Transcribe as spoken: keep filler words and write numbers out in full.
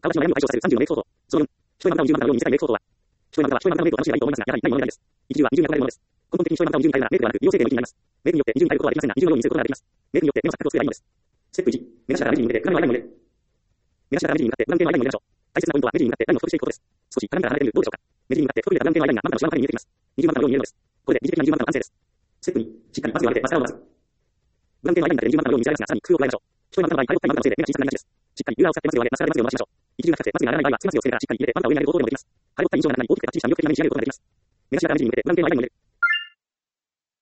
川島の M を解消させるさんじゅうのメイク相当。そのよん、一重まぶたをにじゅうまぶたのように見せたいメイク相当は、一重まぶたは一重まぶたのメイクを楽しめばいいと思いますが、やはりないものです。一重は二重に憧れるものです。根本的に一重まぶたを二重に変えるならメイクではなく美容整形の域になります。メイクによって二重に変えることはできませんが、二重のように見せることができます。メイクによって目の錯覚を作ればいいのです。ステップいち、目頭から目尻に向けて鏡の間にも入れる。目頭から目尻に向かってブラウン系のアイラインを入れましょう。大切なポイントは目尻に向かってラインを太くしていくことです。少し鏡から離れてみる。どうでしょうか。目尻に向かって太く入れたブラウン系のアイラインがまぶたの下の方に見えてきます。二重まぶたのように見えるのです。これで疑似的な二重まぶたの完成です。ステップに、しっかりまつげを上げてマスカラを伸ばす。ブラウン系のアイラインに向かって二重まぶたのように見せられますが、さらに工夫を加えましょう。一重まぶたの場合、パイロットマブタのせいで目が小さくなりがちです。しっかりユーラーを使ってマスゲを上げ、マスカラでマスゲを伸ばしましょう。一重が深くてマスゲが上がらない場合は、つけマスゲをつけてからしっかり入れてまぶたを上に上げる方法でもできます。パイロット印象の中に大きく形に下によくて鏡に仕上げることができます。目頭から目尻に向けてブラウン系のアイラインを入れる。